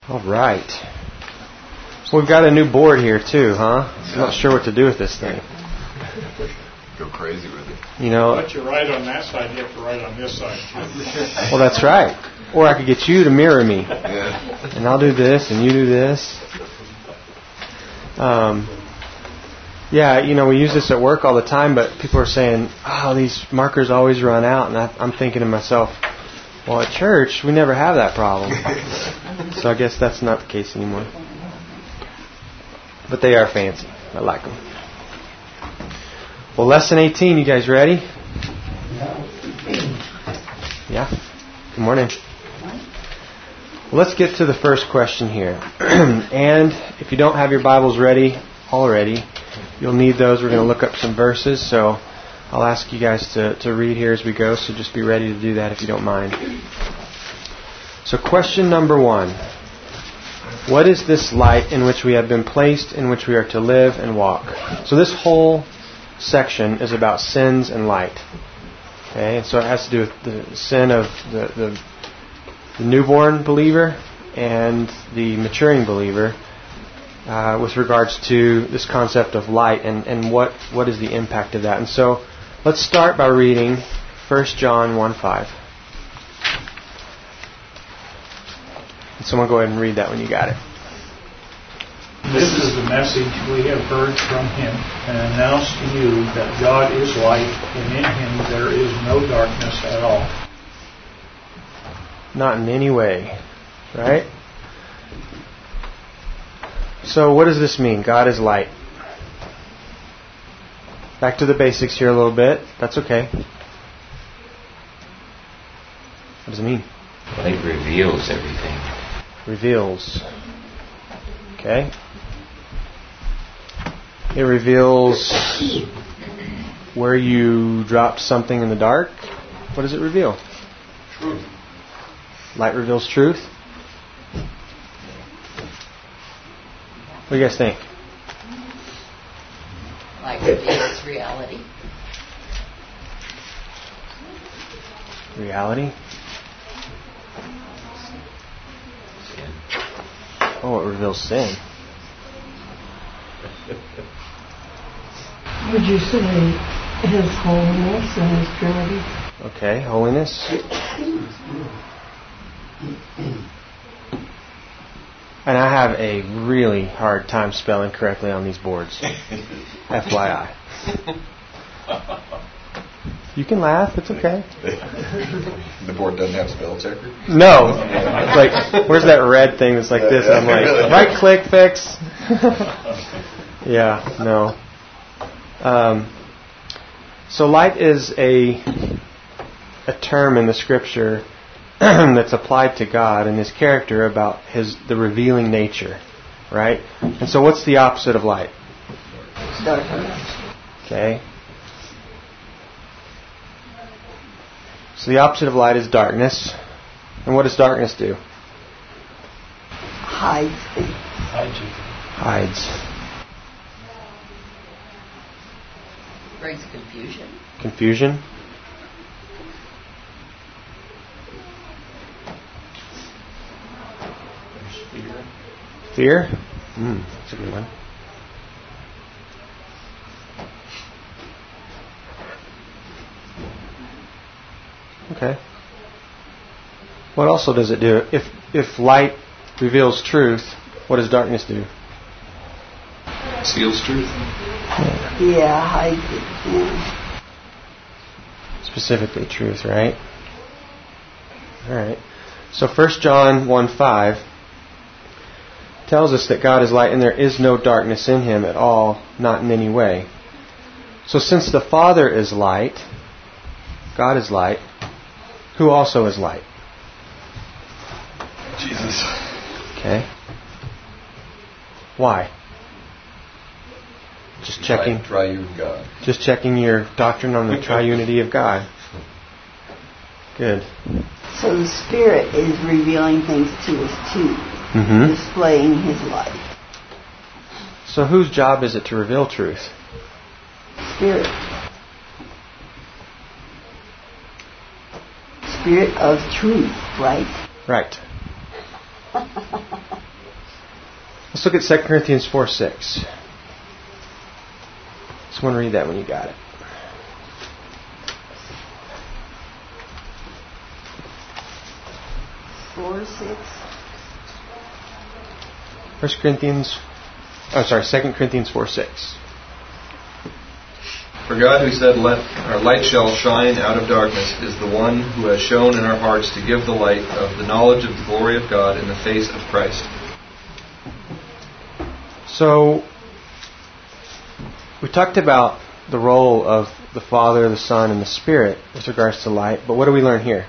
All right. So we've got a new board here too, huh? I'm not sure what to do with this thing. Go crazy with it. You know. Let you write on that side, you have to write on this side. Well, that's right. Or I could get you to mirror me. Yeah. And I'll do this and you do this. Yeah, you know, we use this at work all the time, but people are saying, oh, these markers always run out. And I'm thinking to myself, well, at church, we never have that problem. So I guess that's not the case anymore. But they are fancy. I like them. Well, lesson 18, you guys ready? Yeah. Good morning. Well, let's get to the first question here. And if you don't have your Bibles ready already, you'll need those. We're going to look up some verses, so I'll ask you guys to read here as we go, so just be ready to do that if you don't mind. So question number 1. What is this light in which we have been placed, in which we are to live and walk? So this whole section is about sins and light. Okay, so it has to do with the sin of the newborn believer and the maturing believer with regards to this concept of light and what is the impact of that. And so let's start by reading 1 John 1:5. Someone go ahead and read that when you got it. This is the message we have heard from Him and announced to you, that God is light, and in Him there is no darkness at all. Not in any way, right? So what does this mean? God is light. Back to the basics here a little bit. That's okay. What does it mean? Light reveals everything. Reveals. Okay. It reveals where you dropped something in the dark. What does it reveal? Truth. Light reveals truth. What do you guys think? Light reveals reality. Reality? Sin. Oh, it reveals sin. Would you say His holiness and His purity? Okay, holiness. And I have a really hard time spelling correctly on these boards. FYI. You can laugh, it's okay. The board doesn't have spell checker? No. It's like, where's that red thing that's like this? I'm like, right click, fix. Yeah, no. So light is a term in the Scripture that's applied to God and His character about the revealing nature, right? And so what's the opposite of light? Darkness. Okay. So the opposite of light is darkness. And what does darkness do? Hides things. Hides. Brings confusion. Confusion. Fear? That's a good one. Okay. What also does it do? If light reveals truth, what does darkness do? Seals truth. Yeah, hides it. Yeah. Specifically truth, right? Alright. So 1 John 1:5 tells us that God is light and there is no darkness in Him at all, not in any way. So since the Father is light, God is light, who also is light? Jesus. Okay. Why? Just checking. Triune God. Just checking your doctrine on the triunity of God. Good. So the Spirit is revealing things to us too. Mm-hmm. Displaying His light. So whose job is it to reveal truth? Spirit. Spirit of truth, right? Right. Let's look at 2 Corinthians 4:6. Just want to read that when you got it. Four, 6. 2 Corinthians 4:6. For God, who said, "Let our light shall shine out of darkness," is the one who has shown in our hearts to give the light of the knowledge of the glory of God in the face of Christ. So, we talked about the role of the Father, the Son, and the Spirit with regards to light, but what do we learn here?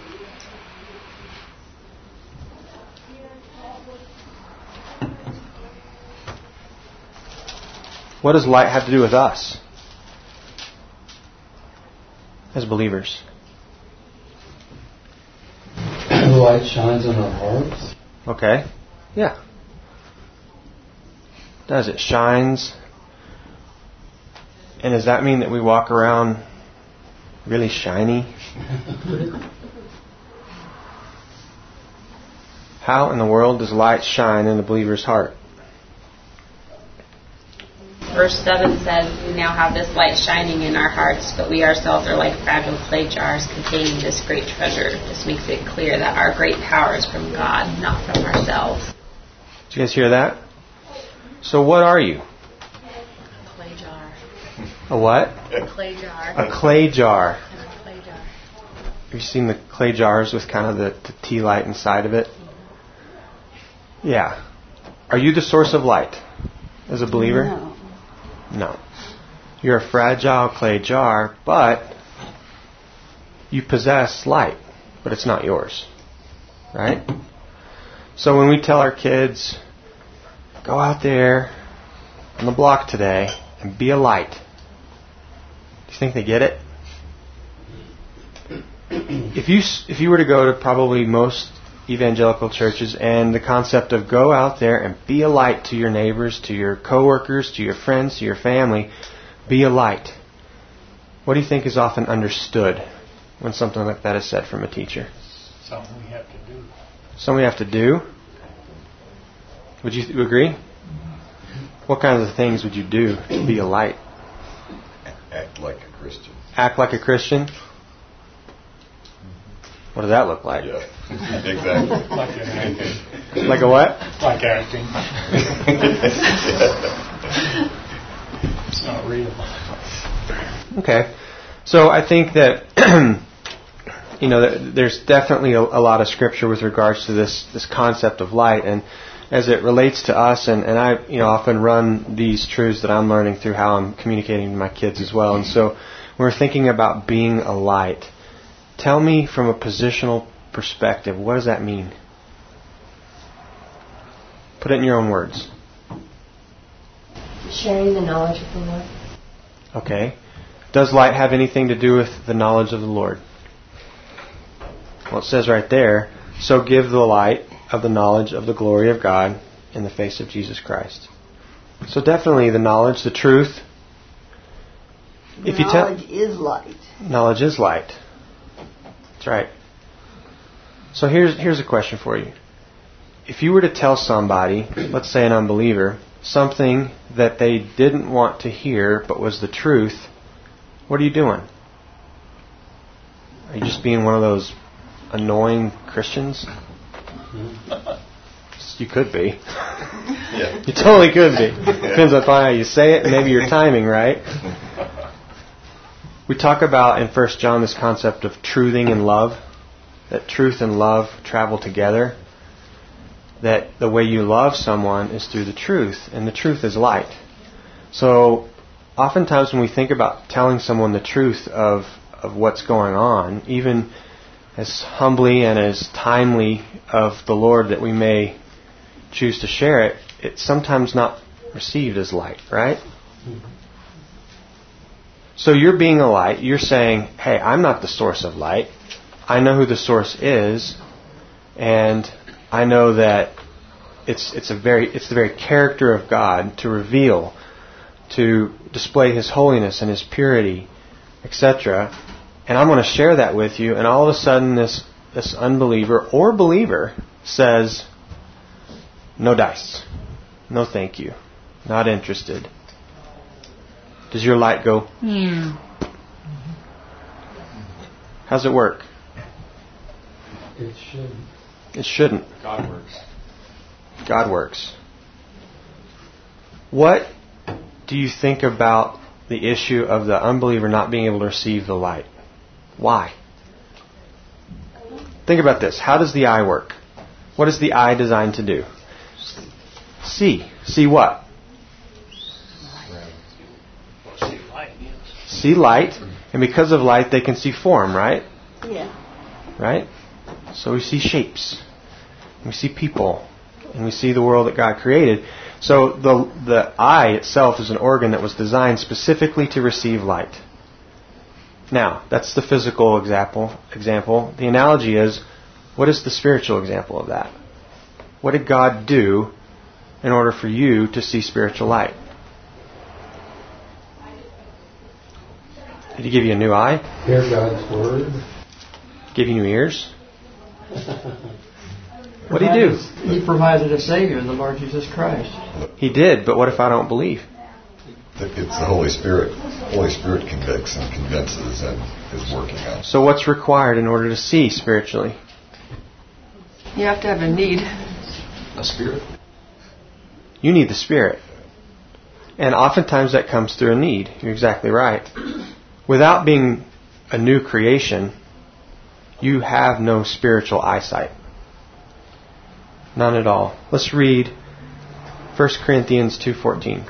What does light have to do with us as believers? The light shines in our hearts. Okay. Yeah. Does it shines? And does that mean that we walk around really shiny? How in the world does light shine in the believer's heart? Verse 7 says, "We now have this light shining in our hearts, but we ourselves are like fragile clay jars containing this great treasure." This makes it clear that our great power is from God, not from ourselves. Did you guys hear that? So what are you? A clay jar. A what? A clay jar. A clay jar. A clay jar. Have you seen the clay jars with kind of the tea light inside of it? Yeah. Are you the source of light as a believer? No. No. You're a fragile clay jar, but you possess light, but it's not yours. Right? So when we tell our kids, go out there on the block today and be a light, do you think they get it? If you were to go to probably most evangelical churches, and the concept of go out there and be a light to your neighbors, to your coworkers, to your friends, to your family, be a light. What do you think is often understood when something like that is said from a teacher? Something we have to do. Something we have to do? Would you agree? What kinds of things would you do to be a light? Act like a Christian. Act like a Christian? What does that look like? Yeah, exactly. Like acting. Like a what? Like acting. It's not real. Okay. So I think that there's definitely a lot of scripture with regards to this concept of light, and as it relates to us, and I often run these truths that I'm learning through how I'm communicating to my kids as well. And so we're thinking about being a light. Tell me from a positional perspective, what does that mean? Put it in your own words. Sharing the knowledge of the Lord. Okay. Does light have anything to do with the knowledge of the Lord? Well, it says right there, so give the light of the knowledge of the glory of God in the face of Jesus Christ. So definitely the knowledge, the truth. Knowledge is light. Knowledge is light. That's right. So here's a question for you. If you were to tell somebody, let's say an unbeliever, something that they didn't want to hear but was the truth, what are you doing? Are you just being one of those annoying Christians? You could be. Yeah. You totally could be. Depends upon how you say it and maybe your timing, right? We talk about in 1 John this concept of truthing and love, that truth and love travel together, that the way you love someone is through the truth, and the truth is light. So oftentimes when we think about telling someone the truth of what's going on, even as humbly and as timely of the Lord that we may choose to share it, it's sometimes not received as light, right? So you're being a light. You're saying, hey, I'm not the source of light. I know who the source is, and I know that it's the very character of God to reveal, to display His holiness and His purity, etc. And I'm going to share that with you. And all of a sudden, this unbeliever or believer says, "No dice. No thank you. Not interested. Does your light go? Yeah. How's it work? It shouldn't. It shouldn't. God works. God works. What do you think about the issue of the unbeliever not being able to receive the light? Why? Think about this. How does the eye work? What is the eye designed to do? See. See what? See light. And because of light, they can see form, right? Yeah. Right? So we see shapes. We see people. And we see the world that God created. So the eye itself is an organ that was designed specifically to receive light. Now, that's the physical example. The analogy is, what is the spiritual example of that? What did God do in order for you to see spiritual light? Did He give you a new eye? Hear God's word. Give you new ears? What did He do? He provided a Savior, the Lord Jesus Christ. He did, but what if I don't believe? It's the Holy Spirit. Holy Spirit convicts and convinces and is working out. So what's required in order to see spiritually? You have to have a need. A spirit. You need the Spirit. And oftentimes that comes through a need. You're exactly right. Without being a new creation, you have no spiritual eyesight. None at all. Let's read 1 Corinthians 2:14.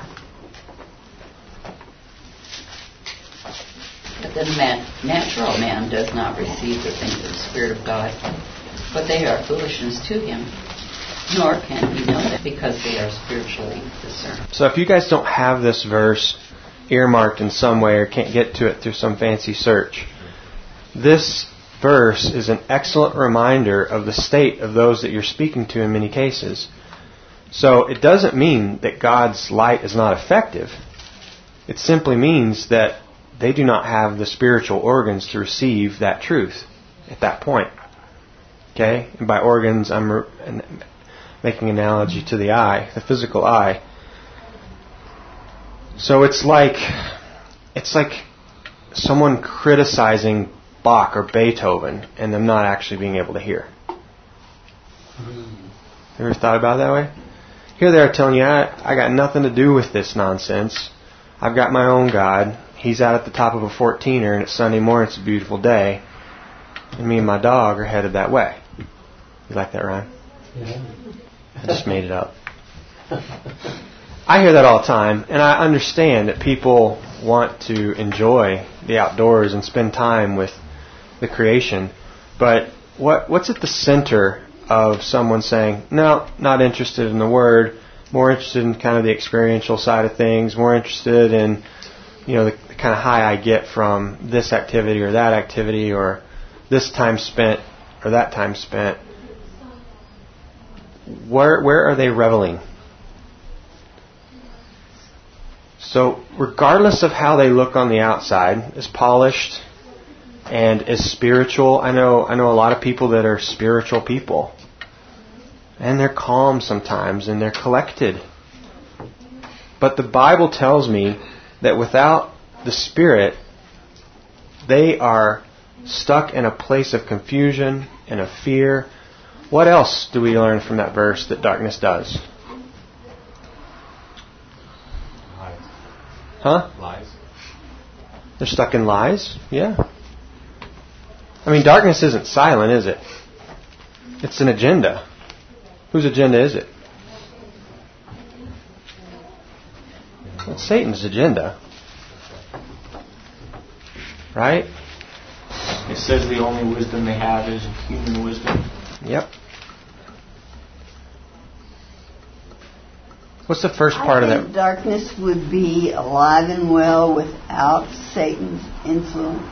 But the natural man does not receive the things of the Spirit of God, but they are foolishness to him, nor can he know them because they are spiritually discerned. So if you guys don't have this verse earmarked in some way or can't get to it through some fancy search, this verse is an excellent reminder of the state of those that you're speaking to in many cases. So it doesn't mean that God's light is not effective. It simply means that they do not have the spiritual organs to receive that truth at that point. Okay? And by organs, I'm making an analogy to the eye, the physical eye. So it's like someone criticizing Bach or Beethoven and them not actually being able to hear. Ever thought about it that way? Here they are telling you, I got nothing to do with this nonsense. I've got my own God. He's out at the top of a 14er and it's Sunday morning, it's a beautiful day. And me and my dog are headed that way. You like that, Ryan? Yeah. I just made it up. I hear that all the time, and I understand that people want to enjoy the outdoors and spend time with the creation. But what's at the center of someone saying, no, not interested in the Word, more interested in kind of the experiential side of things, more interested in, the kind of high I get from this activity or that activity or this time spent or that time spent? Where are they reveling? So regardless of how they look on the outside, as polished and as spiritual, I know a lot of people that are spiritual people. And they're calm sometimes and they're collected. But the Bible tells me that without the Spirit, they are stuck in a place of confusion and of fear. What else do we learn from that verse that darkness does? Lies. Huh? Lies. They're stuck in lies? Yeah. I mean, darkness isn't silent, is it? It's an agenda. Whose agenda is it? It's Satan's agenda. Right? It says the only wisdom they have is human wisdom. Yep. What's the first part of I think that? Darkness would be alive and well without Satan's influence,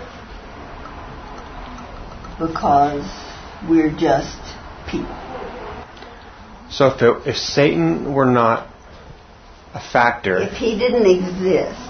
because we're just people. So if Satan were not a factor, If he didn't exist,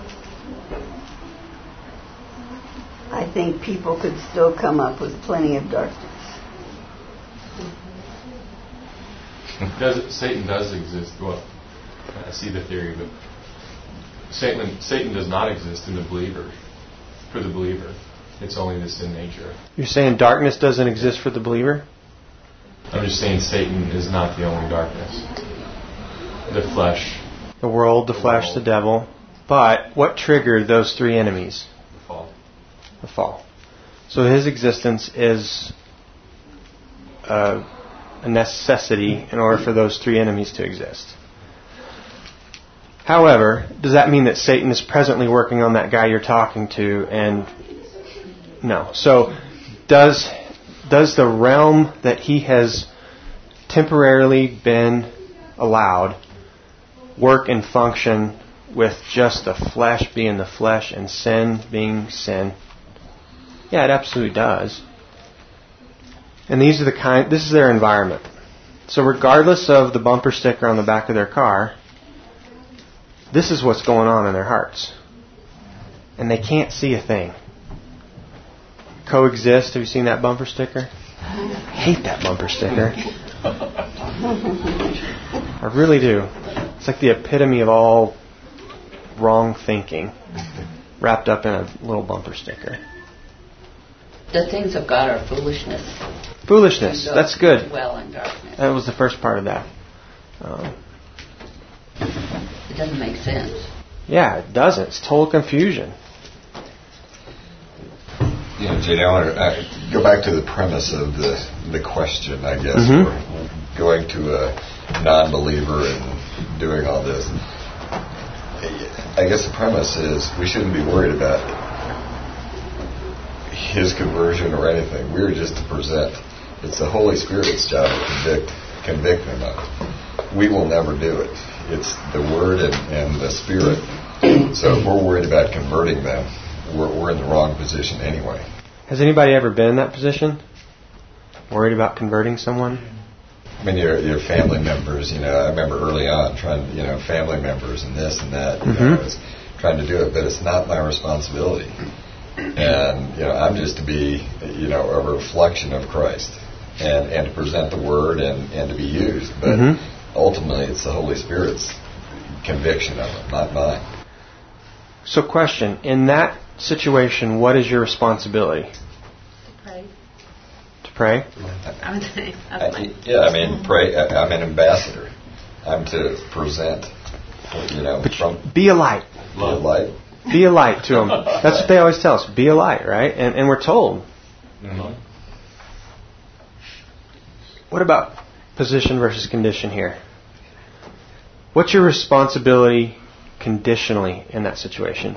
I think people could still come up with plenty of darkness. Satan does exist. Well, I see the theory, but Satan does not exist in the believer. For the believer, it's only the sin nature. You're saying darkness doesn't exist for the believer? I'm just saying Satan is not the only darkness. The flesh. The world, the flesh, the devil. But what triggered those three enemies? The fall. The fall. So his existence is a necessity in order for those three enemies to exist. However, does that mean that Satan is presently working on that guy you're talking to? And no. So does the realm that he has temporarily been allowed work and function with just the flesh being the flesh and sin being sin? Yeah, it absolutely does. And this is their environment. So regardless of the bumper sticker on the back of their car, this is what's going on in their hearts. And they can't see a thing. Coexist, have you seen that bumper sticker? I hate that bumper sticker. I really do. It's like the epitome of all wrong thinking wrapped up in a little bumper sticker. The things of God are foolishness. Foolishness, that's good. Dwell in darkness. That was the first part of that. It doesn't make sense. Yeah, it doesn't. It's total confusion. Jay, I want to go back to the premise of the question, I guess. Mm-hmm. We're going to a non-believer and doing all this. I guess the premise is we shouldn't be worried about his conversion or anything. We're just to present. It's the Holy Spirit's job to convict them of it. We will never do it. It's the Word and the Spirit. So if we're worried about converting them, we're in the wrong position anyway. Has anybody ever been in that position? Worried about converting someone? I mean, your family members, I remember early on trying, family members and this and that, I was trying to do it, but it's not my responsibility. And, I'm just to be, a reflection of Christ and to present the Word and to be used. But ultimately, it's the Holy Spirit's conviction of it, not mine. So question, in that situation, what is your responsibility? To pray. To pray? I would say pray. I'm an ambassador. I'm to present, But be a light. Be a light. Be a light to them. That's what they always tell us. Be a light, right? And we're told. Mm-hmm. What about position versus condition here? What's your responsibility conditionally in that situation?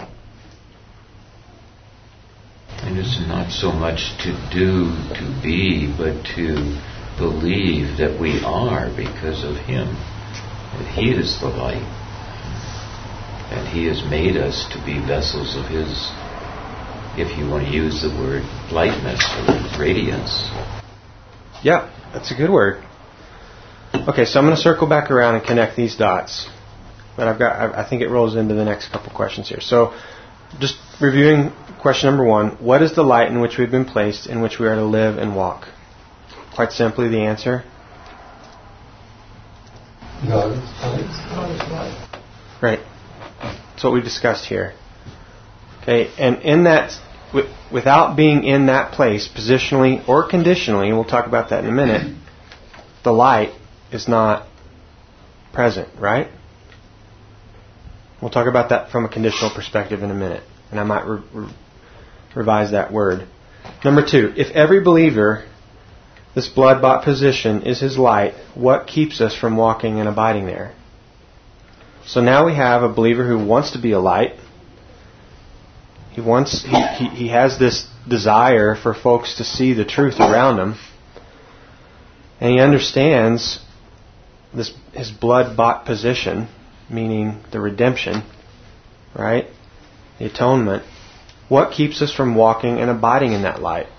And it's not so much to do, to be, but to believe that we are because of Him. That He is the light. And He has made us to be vessels of His, if you want to use the word, lightness or radiance. Yeah, that's a good word. Okay, so I'm going to circle back around and connect these dots. But I think it rolls into the next couple questions here. So, just reviewing question number 1. What is the light in which we've been placed, in which we are to live and walk? Quite simply, the answer? God is light. Right. That's what we discussed here. Okay, and in that, without being in that place, positionally or conditionally, and we'll talk about that in a minute, the light is not present, right? We'll talk about that from a conditional perspective in a minute, and I might revise that word. Number 2, if every believer, this blood-bought position, is his light, what keeps us from walking and abiding there? So now we have a believer who wants to be a light. He has this desire for folks to see the truth around him, and he understands his blood-bought position, meaning the redemption, right? The atonement. What keeps us from walking and abiding in that light?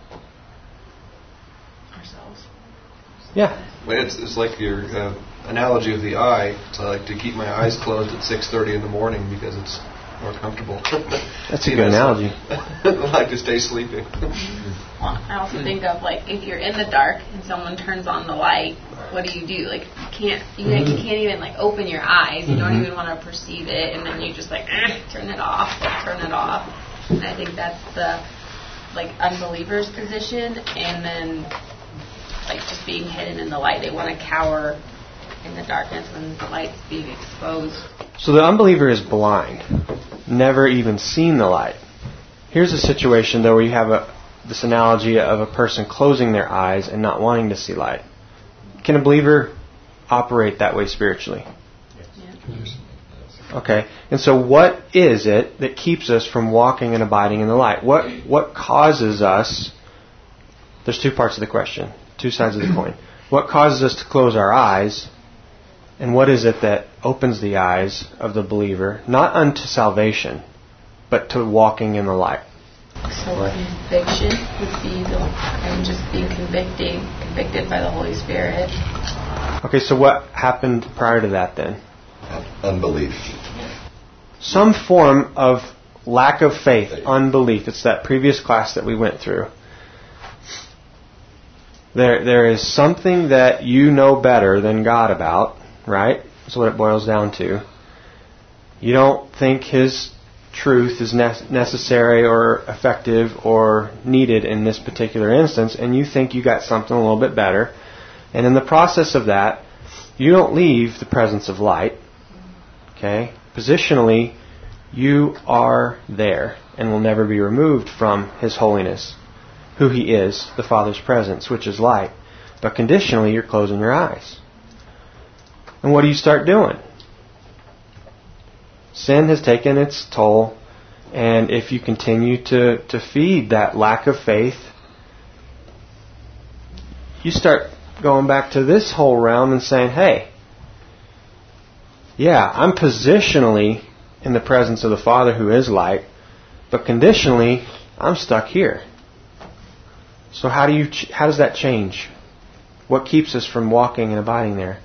Ourselves. Yeah. It's like your analogy of the eye. So I like to keep my eyes closed at 6:30 in the morning because it's more comfortable. That's a good analogy. I like to stay sleeping. I also think of if you're in the dark and someone turns on the light, what do? Like, you can't even like open your eyes. You don't even want to perceive it, and then you just like turn it off. And I think that's the like unbeliever's position, and then like just being hidden in the light. They want to cower in the darkness when the light's being exposed. So the unbeliever is blind, never even seen the light. Here's a situation though where you have this analogy of a person closing their eyes and not wanting to see light. Can a believer operate that way spiritually? Yes. Okay. And so what is it that keeps us from walking and abiding in the light? What causes us... There's two parts of the question, two sides of the coin. What causes us to close our eyes, and what is it that opens the eyes of the believer, not unto salvation, but to walking in the light? So conviction would be just being convicted by the Holy Spirit. Okay, so what happened prior to that then? Unbelief. Some form of lack of faith, unbelief. It's that previous class that we went through. There is something that you know better than God about, right? That's what it boils down to. You don't think His truth is necessary or effective or needed in this particular instance, and you think you got something a little bit better. And in the process of that, you don't leave the presence of light. Okay? Positionally, you are there and will never be removed from His holiness, who He is, the Father's presence, which is light. But conditionally, you're closing your eyes. And what do you start doing? Sin has taken its toll, and if you continue to feed that lack of faith, you start going back to this whole realm and saying, hey, yeah, I'm positionally in the presence of the Father who is light, but conditionally, I'm stuck here. So how does that change? What keeps us from walking and abiding there?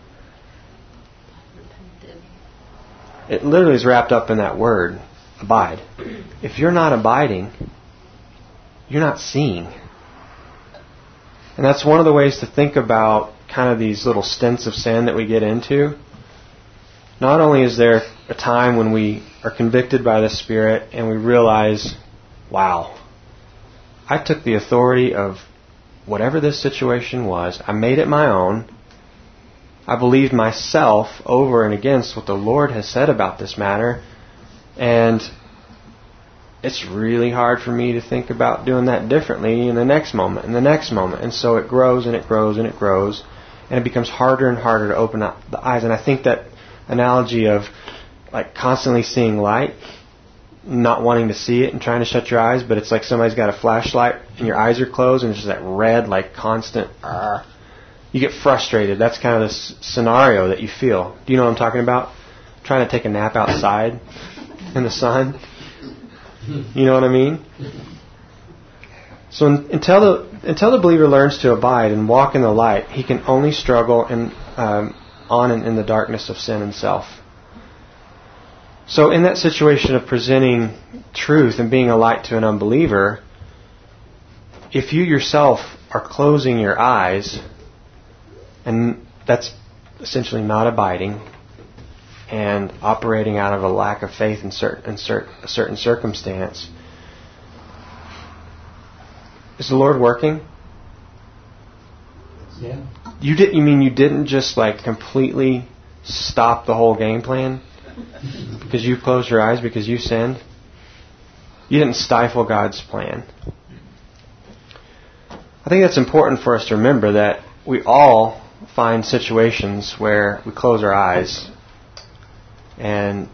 It literally is wrapped up in that word, abide. If you're not abiding, you're not seeing. And that's one of the ways to think about kind of these little stints of sin that we get into. Not only is there a time when we are convicted by the Spirit and we realize, wow, I took the authority of whatever this situation was, I made it my own, I believed myself over and against what the Lord has said about this matter, and it's really hard for me to think about doing that differently in the next moment, and so it grows and it grows and it grows, and it becomes harder and harder to open up the eyes. And I think that analogy of like constantly seeing light, not wanting to see it and trying to shut your eyes, but it's like somebody's got a flashlight and your eyes are closed and it's just that red, like constant, you get frustrated. That's kind of the scenario that you feel. Do you know what I'm talking about? Trying to take a nap outside in the sun. You know what I mean? So until the believer learns to abide and walk in the light, he can only struggle on and in the darkness of sin and self. So in that situation of presenting truth and being a light to an unbeliever, if you yourself are closing your eyes, and that's essentially not abiding and operating out of a lack of faith in a certain circumstance, is the Lord working? Yeah. You didn't just like completely stop the whole game plan because you closed your eyes because you sinned? You didn't stifle God's plan. I think that's important for us to remember, that we all find situations where we close our eyes and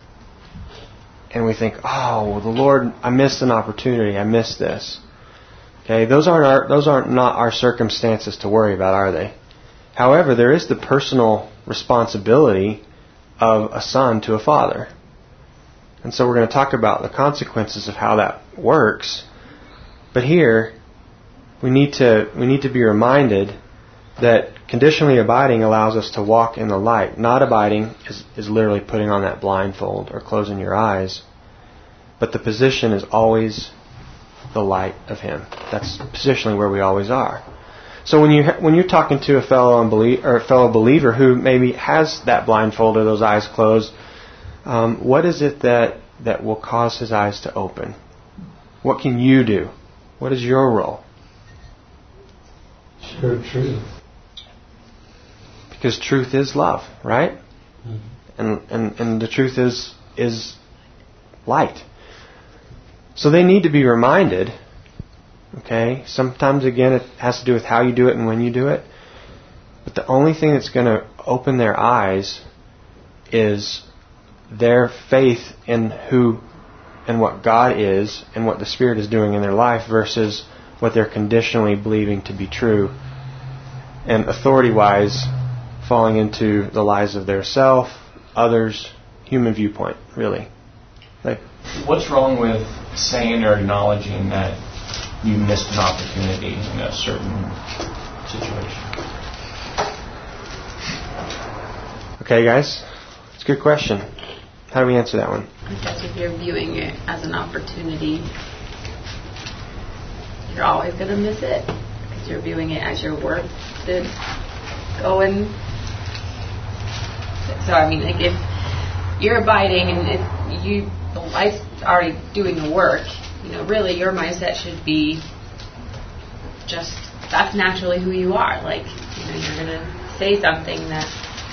we think, oh, well, the Lord, I missed an opportunity. I missed this. Okay, those aren't not our circumstances to worry about, are they? However, there is the personal responsibility of a son to a father. And so we're going to talk about the consequences of how that works. But here, we need to be reminded that conditionally abiding allows us to walk in the light. Not abiding is literally putting on that blindfold or closing your eyes. But the position is always the light of Him. That's positionally where we always are. So when you're talking to a fellow believer who maybe has that blindfold or those eyes closed, what is it that will cause his eyes to open? What can you do? What is your role? Share truth. Because truth is love, right? Mm-hmm. And the truth is light. So they need to be reminded. Okay? Sometimes, again, it has to do with how you do it and when you do it. But the only thing that's going to open their eyes is their faith in who and what God is and what the Spirit is doing in their life versus what they're conditionally believing to be true. And authority-wise, falling into the lies of their self, others, human viewpoint, really. Like, what's wrong with saying or acknowledging that you missed an opportunity in a certain situation? Okay, guys, it's a good question. How do we answer that one? I guess if you're viewing it as an opportunity, you're always going to miss it because you're viewing it as your work to go and. So I mean, like if you're abiding and if the light's already doing the work, really your mindset should be just that's naturally who you are. Like you're going to say something that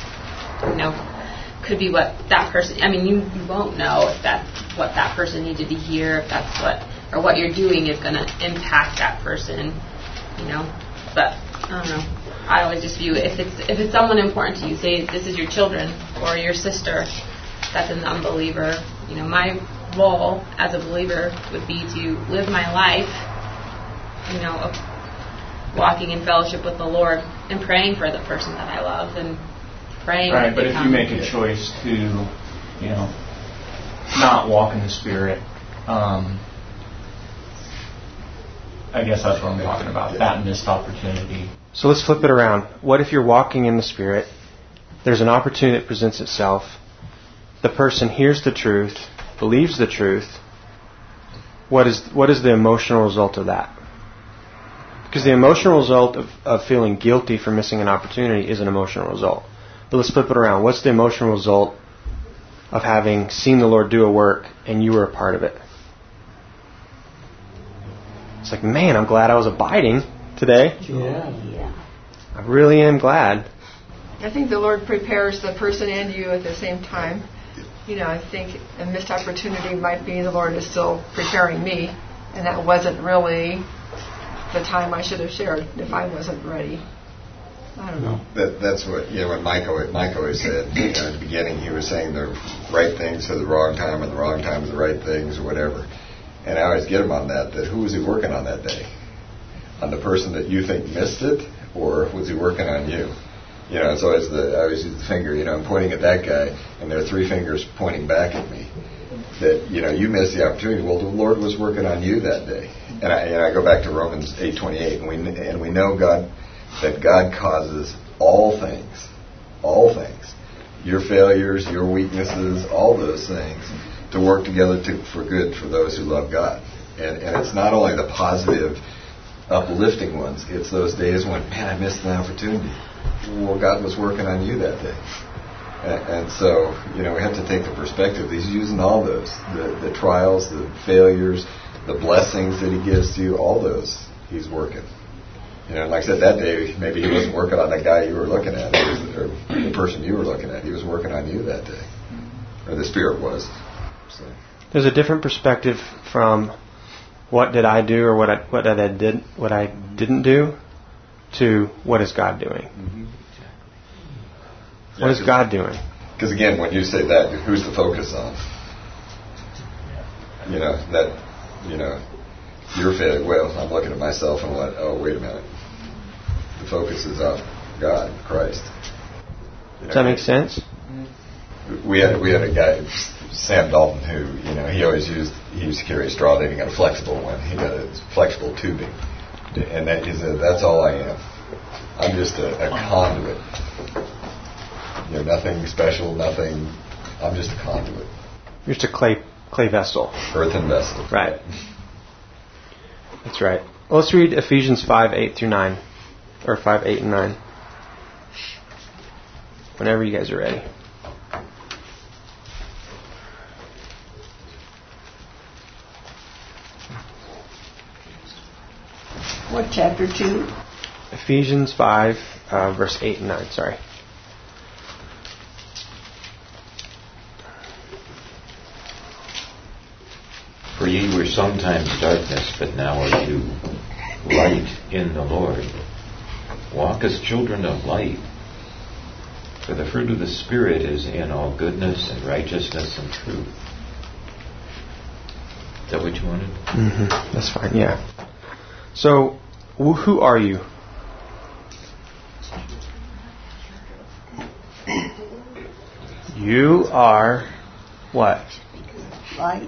could be what that person. I mean, you won't know if that's what that person needed to hear, if that's what you're doing is going to impact that person. But I don't know. I always just view it if it's someone important to you. Say this is your children or your sister. That's an unbeliever. My role as a believer would be to live my life, of walking in fellowship with the Lord and praying for the person that I love and praying. Right, but if you make a choice to, not walk in the Spirit, I guess that's what I'm talking about, that missed opportunity. So let's flip it around. What if you're walking in the Spirit, there's an opportunity that presents itself, the person hears the truth, believes the truth, what is the emotional result of that? Because the emotional result of feeling guilty for missing an opportunity is an emotional result. But let's flip it around. What's the emotional result of having seen the Lord do a work and you were a part of it? It's like, man, I'm glad I was abiding today. Yeah. I really am glad. I think the Lord prepares the person and you at the same time. I think a missed opportunity might be the Lord is still preparing me, and that wasn't really the time I should have shared if I wasn't ready. I don't know. That's what what Mike always said. At the beginning, he was saying the right things for the wrong time, and the wrong time for the right things, or whatever. And I always get him on that who was he working on that day? On the person that you think missed it, or was he working on you? It's always I always use the finger. I'm pointing at that guy, and there are three fingers pointing back at me. That you missed the opportunity. Well, the Lord was working on you that day. And I go back to Romans 8:28, and we know that God causes all things, your failures, your weaknesses, all those things, to work together for good for those who love God. And it's not only the positive, uplifting ones. It's those days when, man, I missed an opportunity. Well, God was working on you that day. And so, we have to take the perspective. He's using all those, the trials, the failures, the blessings that He gives to you, all those He's working. Like I said, that day, maybe He wasn't working on that guy you were looking at, or the person you were looking at. He was working on you that day. Or the Spirit was. So. There's a different perspective from what did I do or what I didn't do to what is God doing. Mm-hmm. What is God doing? Because again, when you say that, who's the focus on? Your failure. Well, I'm looking at myself and wait a minute. The focus is on God, Christ. Does that make sense? We had a guy, Sam Dalton, who he used to carry a straw. Then he got a flexible one. He got a flexible tubing, and he said, "That's all I am. I'm just a conduit. Nothing special, nothing. I'm just a conduit. You're just a clay vessel, earthen vessel." Right. That's right. Well, let's read Ephesians 5:8-9. or 5, 8, and 9. Whenever you guys are ready. What chapter 2? Ephesians 5, verse 8 and 9, sorry. For ye were sometimes darkness, but now are you light in the Lord. Walk as children of light. For the fruit of the Spirit is in all goodness and righteousness and truth. Is that what you wanted? Mm-hmm. That's fine, yeah. So, who are you? You are what? Light.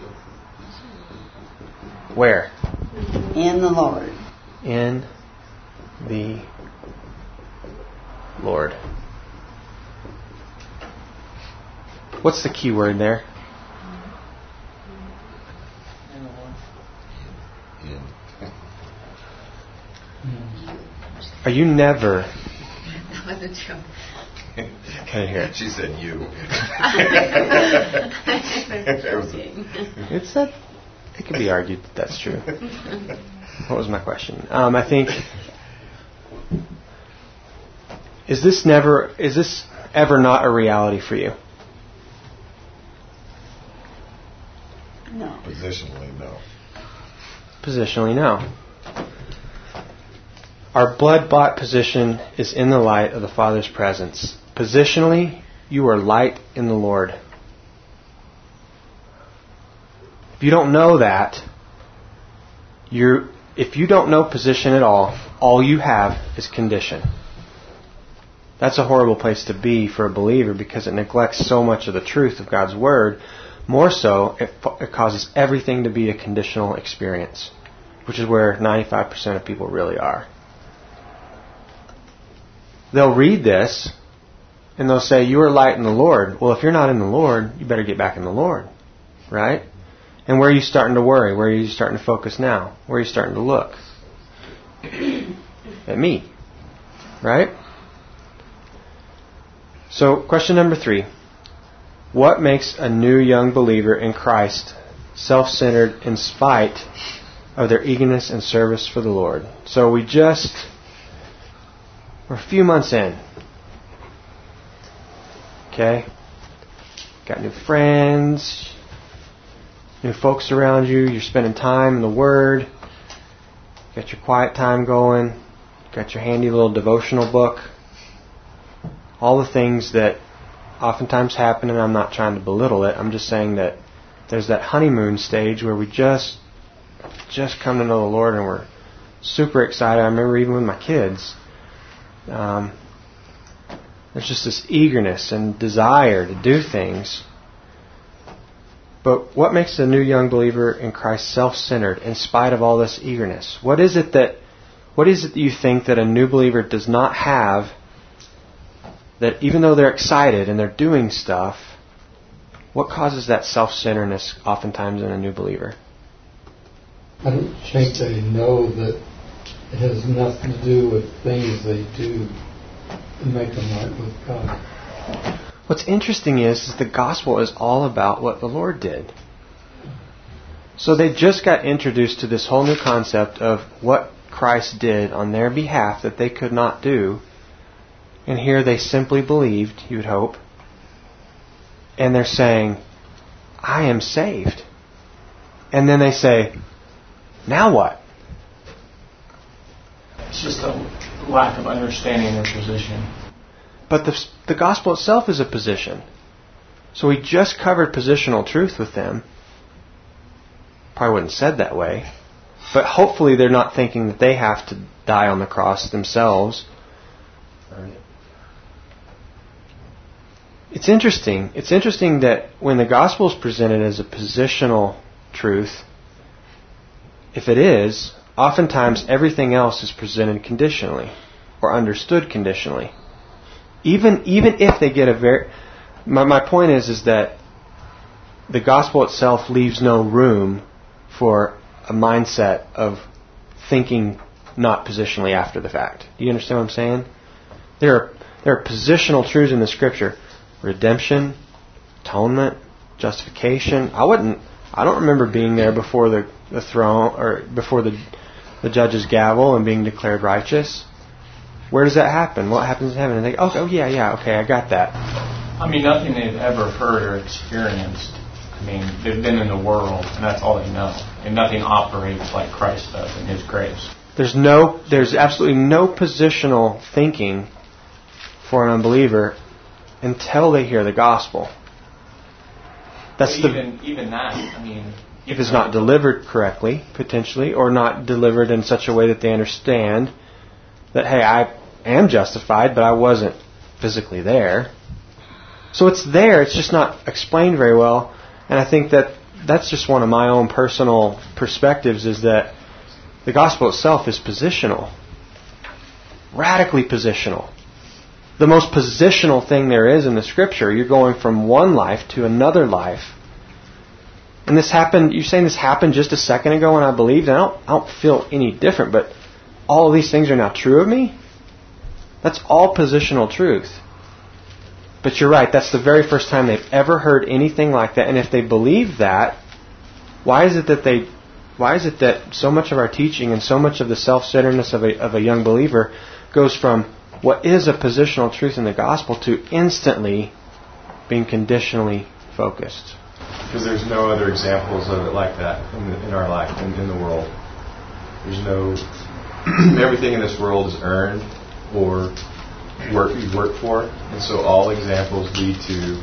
Where? In the Lord. In the Lord. What's the key word there? Are you never... That was a joke. Can I hear it? She said you. It's that. It could be argued that that's true. What was my question? I think, is this ever not a reality for you? No. Positionally, no. Positionally, no. Our blood-bought position is in the light of the Father's presence. Positionally, you are light in the Lord. If you don't know that, if you don't know position at all you have is condition. That's a horrible place to be for a believer because it neglects so much of the truth of God's Word. More so, it causes everything to be a conditional experience, which is where 95% of people really are. They'll read this and they'll say, you are light in the Lord. Well, if you're not in the Lord, you better get back in the Lord. Right? And where are you starting to worry? Where are you starting to focus now? Where are you starting to look? At me. Right? So, question number 3. What makes a new young believer in Christ self-centered in spite of their eagerness and service for the Lord? So we're a few months in. Okay? Got new friends, new folks around you, you're spending time in the Word, got your quiet time going, got your handy little devotional book, all the things that oftentimes happen, and I'm not trying to belittle it, I'm just saying that there's that honeymoon stage where we just come to know the Lord and we're super excited. I remember even with my kids, there's just this eagerness and desire to do things. But what makes a new young believer in Christ self-centered in spite of all this eagerness? What is it that you think that a new believer does not have, that even though they're excited and they're doing stuff, what causes that self-centeredness oftentimes in a new believer? I don't think they know that it has nothing to do with things they do to make them right with God. What's interesting is the gospel is all about what the Lord did. So they just got introduced to this whole new concept of what Christ did on their behalf that they could not do. And here they simply believed, you would hope. And they're saying, I am saved. And then they say, now what? It's just a lack of understanding their position. But the gospel itself is a position. So we just covered positional truth with them. Probably wouldn't have said that way. But hopefully they're not thinking that they have to die on the cross themselves. It's interesting. It's interesting that when the gospel is presented as a positional truth, if it is, oftentimes everything else is presented conditionally or understood conditionally. Even if they get a very... My point is that the gospel itself leaves no room for a mindset of thinking not positionally after the fact. Do you understand what I'm saying? There are positional truths in the Scripture. Redemption, atonement, justification. I don't remember being there before the throne or before the judge's gavel and being declared righteous. Where does that happen? What happens in heaven? And they go, yeah, okay, I got that. I mean, nothing they've ever heard or experienced. I mean, they've been in the world, and that's all they know. And nothing operates like Christ does in His grace. There's absolutely no positional thinking for an unbeliever until they hear the gospel. That's even that. I mean, if it's not delivered correctly, potentially, or not delivered in such a way that they understand that, hey, I am justified, but I wasn't physically there. So it's there, it's just not explained very well. And I think that's just one of my own personal perspectives, is that the gospel itself is positional. Radically positional. The most positional thing there is in the Scripture. You're going from one life to another life. And this happened, you're saying this happened just a second ago when I believed, and I don't feel any different, but all of these things are now true of me? That's all positional truth. But you're right, that's the very first time they've ever heard anything like that. And if they believe that, why is it that so much of our teaching and so much of the self-centeredness of a young believer goes from what is a positional truth in the gospel to instantly being conditionally focused? Because there's no other examples of it like that in our life, in the world. There's no... everything in this world is earned or you work for, and so all examples lead to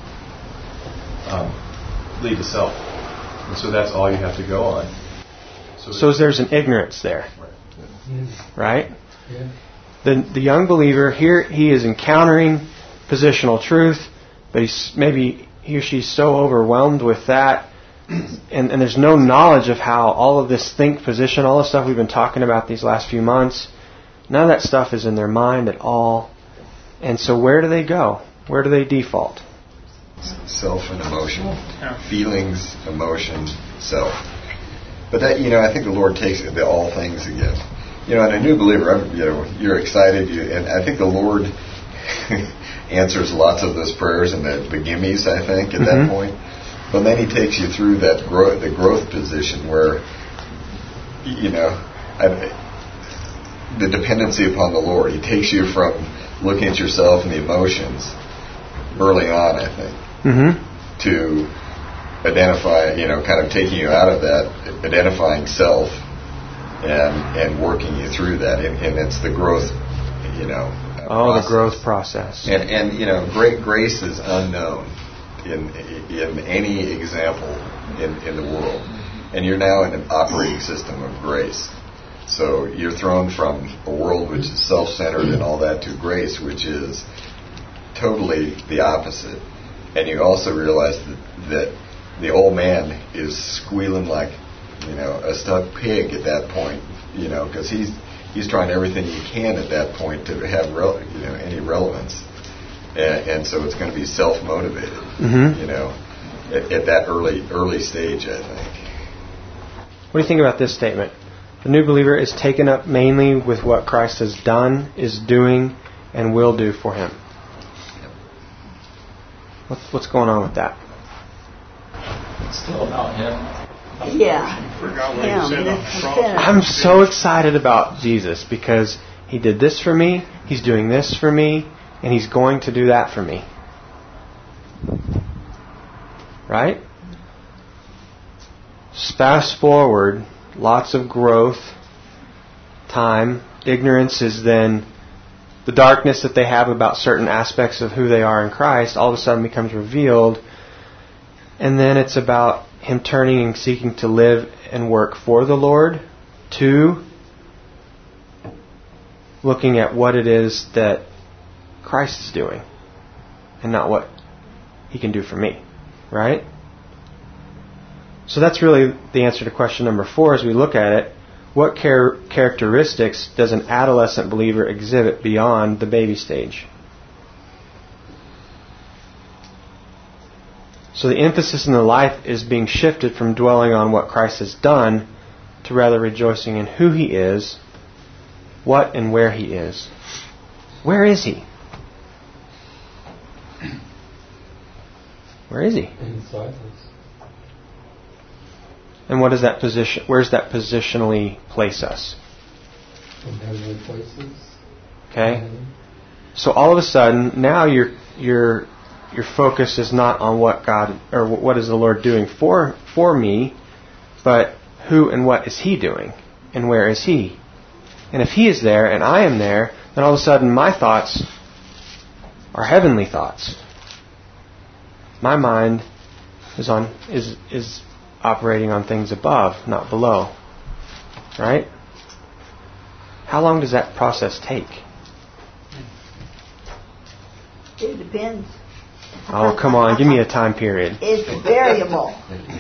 self, and so that's all you have to go on. So there's an ignorance there, right? Yeah. The young believer here, he is encountering positional truth, but maybe he or she's so overwhelmed with that, and there's no knowledge of how all of this think position, all the stuff we've been talking about these last few months, none of that stuff is in their mind at all. And so where do they go? Where do they default? Self and emotion. Feelings, emotion, self. But that, I think the Lord takes it to all things again. And a new believer, you're excited, and I think the Lord answers lots of those prayers and the gimmies, I think, at that point. But then He takes you through that the growth position where, the dependency upon the Lord. He takes you from looking at yourself and the emotions early on, I think, to identify, kind of taking you out of that, identifying self and working you through that. And it's the growth, the growth process. And great grace is unknown in any example in the world. And you're now in an operating system of grace. So you're thrown from a world which is self-centered and all that to grace, which is totally the opposite. And you also realize that the old man is squealing like, a stuck pig at that point, because he's trying everything he can at that point to have any relevance. And so it's going to be self-motivated, at that early stage, I think. What do you think about this statement? The new believer is taken up mainly with what Christ has done, is doing, and will do for him. What's going on with that? It's still about Him. Yeah. Forgot what He said on the cross. I'm so excited about Jesus because He did this for me, He's doing this for me, and He's going to do that for me. Right? Fast forward, lots of growth, time. Ignorance is then the darkness that they have about certain aspects of who they are in Christ all of a sudden becomes revealed. And then it's about him turning and seeking to live and work for the Lord, to looking at what it is that Christ is doing and not what He can do for me. Right? So that's really the answer to question number 4 as we look at it. What characteristics does an adolescent believer exhibit beyond the baby stage? So the emphasis in the life is being shifted from dwelling on what Christ has done to rather rejoicing in who He is what and where He is. Where is He? Where is He? Inside us. And what is that position? Where does that positionally place us? In heavenly places. Okay. So all of a sudden, now your focus is not on what God or what is the Lord doing for me, but who and what is He doing, and where is He? And if He is there and I am there, then all of a sudden my thoughts are heavenly thoughts. My mind is operating on things above, not below. Right? How long does that process take? It depends. Oh, come on, give me a time period. It's variable.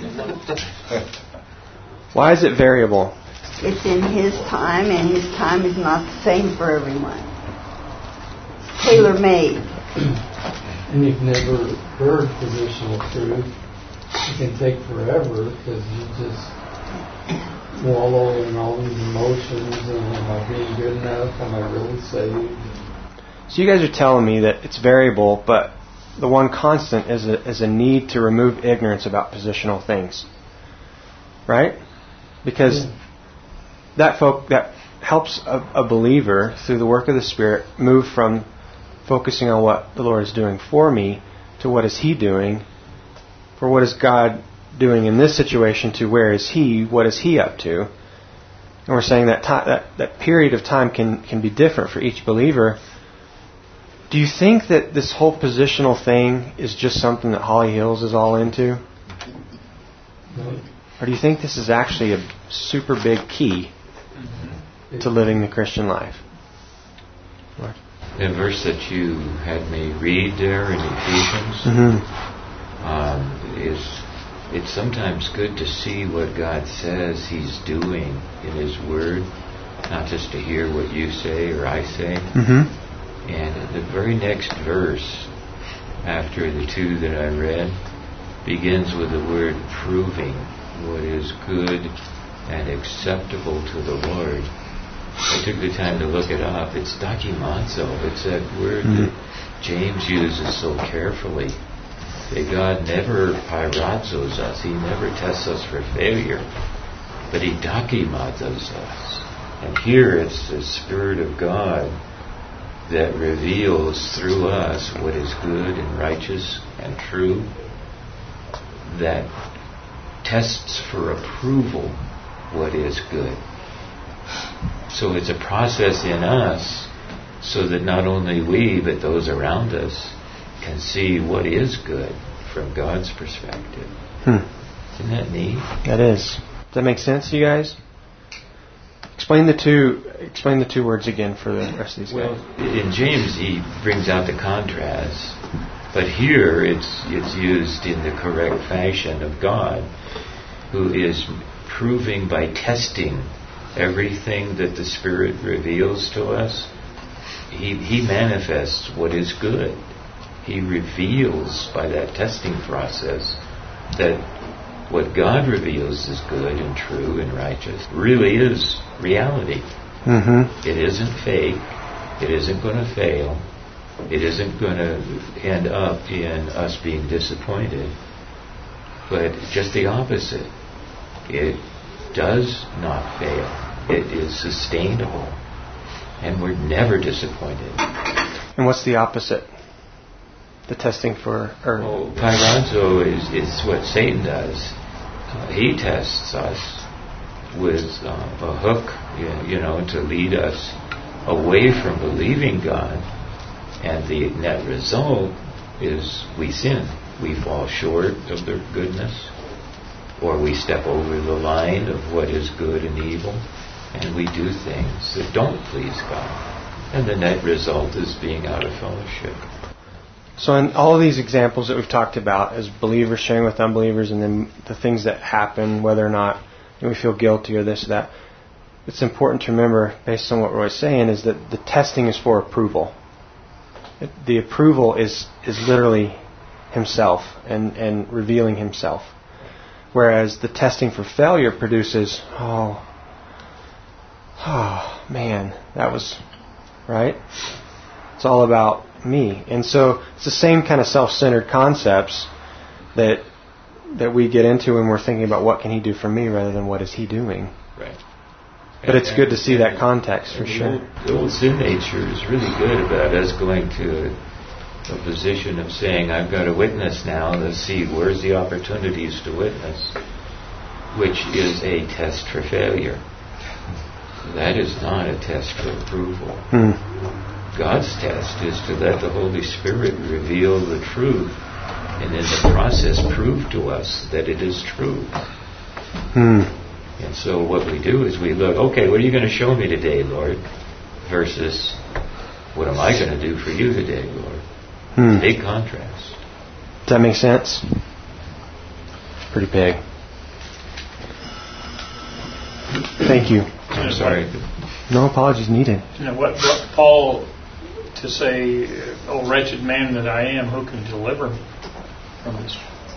Why is it variable? It's in His time, and His time is not the same for everyone. Tailor-made. And you've never heard positional truth. It can take forever because you just wallow in all these emotions and am I being good enough? Am I really saved? So you guys are telling me that it's variable, but the one constant is a need to remove ignorance about positional things. Right? Because that helps a believer through the work of the Spirit move from focusing on what the Lord is doing for me to what is He doing, for what is God doing in this situation to where is He, what is He up to. And we're saying that that period of time can be different for each believer. Do you think that this whole positional thing is just something that Holly Hills is all into? No. Or do you think this is actually a super big key to living the Christian life? What? The verse that you had me read there in Ephesians, it's sometimes good to see what God says He's doing in His Word, not just to hear what you say or I say. And the very next verse, after the two that I read, begins with the word proving what is good and acceptable to the Lord. I took the time to look it up. It's dokimazo. It's that word that James uses so carefully. That God never pyrazos us. He never tests us for failure. But He dokimazos us. And here it's the Spirit of God that reveals through us what is good and righteous and true, that tests for approval what is good. So it's a process in us so that not only we, but those around us can see what is good from God's perspective. Isn't that neat? That is. Does that make sense to you guys? Explain the two words again for the rest of these guys. In James he brings out the contrast, but here it's used in the correct fashion of God, who is proving by testing everything that the Spirit reveals to us. He manifests what is good. He reveals by that testing process that what God reveals is good and true and righteous really is reality. It isn't fake. It isn't going to fail. It isn't going to end up in us being disappointed. But just the opposite. It does not fail. It is sustainable. And we're never disappointed. And what's the opposite? The testing for... Pyrazo is what Satan does. He tests us with a hook, to lead us away from believing God. And the net result is we sin. We fall short of their goodness. Or we step over the line of what is good and evil. And we do things that don't please God. And the net result is being out of fellowship. So in all of these examples that we've talked about as believers sharing with unbelievers and then the things that happen, whether or not we feel guilty or this or that, it's important to remember, based on what Roy's saying, is that the testing is for approval. The approval is literally Himself and revealing Himself. Whereas the testing for failure produces, oh man, that was right. It's all about me. And so it's the same kind of self-centered concepts that we get into when we're thinking about what can he do for me rather than what is he doing. Right. But it's good to see that context for sure. The old sin nature is really good about us going to a position of saying, I've got to witness now. Let's see, where's the opportunities to witness? Which is a test for failure. That is not a test for approval. God's test is to let the Holy Spirit reveal the truth and in the process prove to us that it is true. And so what we do is we look, okay, what are you going to show me today, Lord? Versus, what am I going to do for you today, Lord? Big contrast. Does that make sense? Pretty big. Thank you. I'm sorry. No apologies needed. You know, what Paul to say, "Oh, wretched man that I am, who can deliver me from this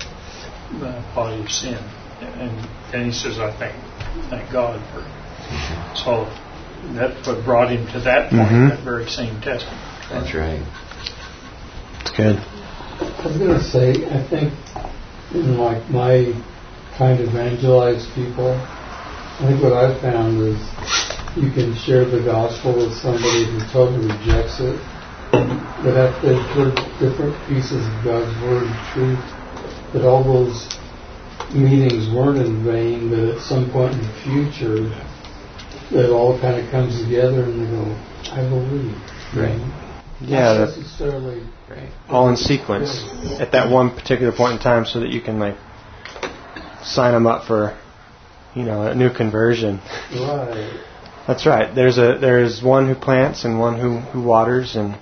body of sin?" And he says, "I thank God for." So that's what brought him to that point. That very same testament. That's right. It's good. I was going to say, I think in like my kind of evangelized people, I think what I've found is you can share the gospel with somebody who totally rejects it, but after they've heard different pieces of God's word and truth, that all those meetings weren't in vain, that at some point in the future, that all kind of comes together and they go, I believe. Right. Yeah, not necessarily all in sequence at that one particular point in time, so that you can like sign them up for, a new conversion. Right. That's right. There's one who plants and one who waters, and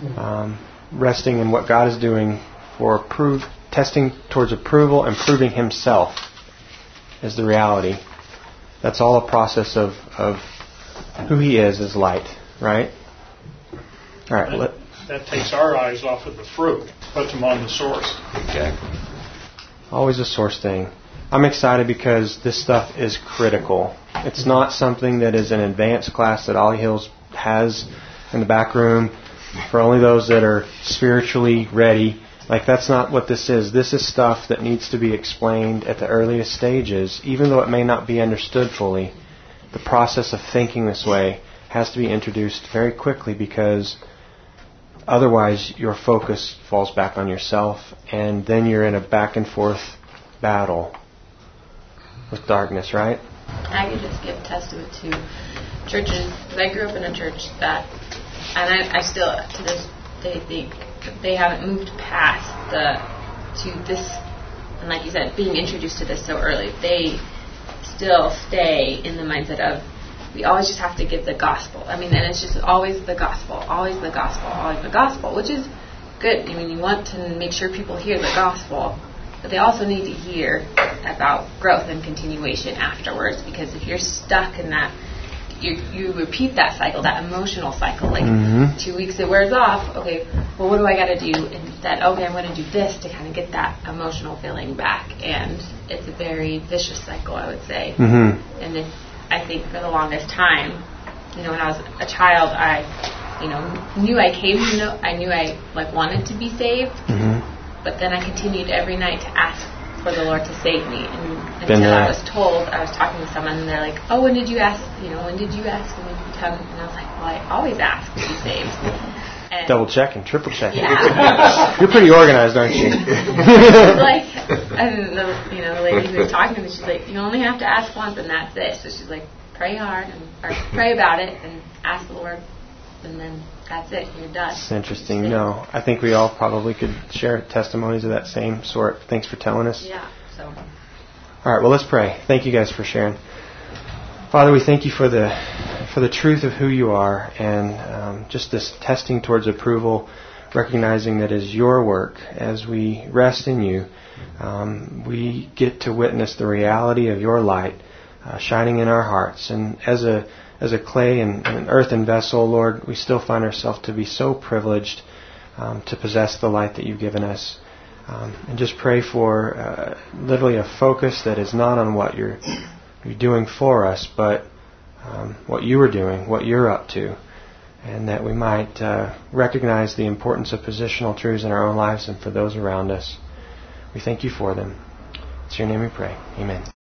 resting in what God is doing for testing towards approval and proving Himself is the reality. That's all a process of who He is as light, right? All right. That takes our eyes off of the fruit, puts them on the source. Exactly. Always a source thing. I'm excited because this stuff is critical. It's not something that is an advanced class that Ollie Hills has in the back room for only those that are spiritually ready. Like, that's not what this is. This is stuff that needs to be explained at the earliest stages, even though it may not be understood fully. The process of thinking this way has to be introduced very quickly, because otherwise your focus falls back on yourself, and then you're in a back and forth battle with darkness, right? I could just give testament to churches, because I grew up in a church that, and I still to this day think they haven't moved past to this, and like you said, being introduced to this so early. They still stay in the mindset of, we always just have to give the gospel. I mean, and it's just always the gospel, always the gospel, always the gospel, which is good. I mean, you want to make sure people hear the gospel, but they also need to hear about growth and continuation afterwards, because if you're stuck in that, you repeat that cycle, that emotional cycle, like 2 weeks it wears off, okay, well, what do I got to do instead? Okay, I'm going to do this to kind of get that emotional feeling back, and it's a very vicious cycle, I would say. And I think for the longest time, when I was a child, I knew I came to know, I knew I wanted to be saved, but then I continued every night to ask for the Lord to save me, and until I was told, I was talking to someone, and they're like, oh, when did you ask, when did you ask when you come? And I was like, well, I always ask to be saved. And double checking, triple checking. Yeah. You're pretty organized, aren't you? And the lady who was talking to me, she's like, you only have to ask once, and that's it. So she's like, pray hard, or pray about it, and ask the Lord, and then that's it, you're done. It's interesting. No, I think we all probably could share testimonies of that same sort. Thanks for telling us. Yeah. So. All right. Well, let's pray. Thank you guys for sharing. Father, we thank you for the truth of who you are, and just this testing towards approval, recognizing that is your work. As we rest in you, we get to witness the reality of your light shining in our hearts. And as a clay and an earthen vessel, Lord, we still find ourselves to be so privileged to possess the light that you've given us. And just pray for literally a focus that is not on what you're doing for us, but what you are doing, what you're up to, and that we might recognize the importance of positional truths in our own lives and for those around us. We thank you for them. It's your name we pray. Amen.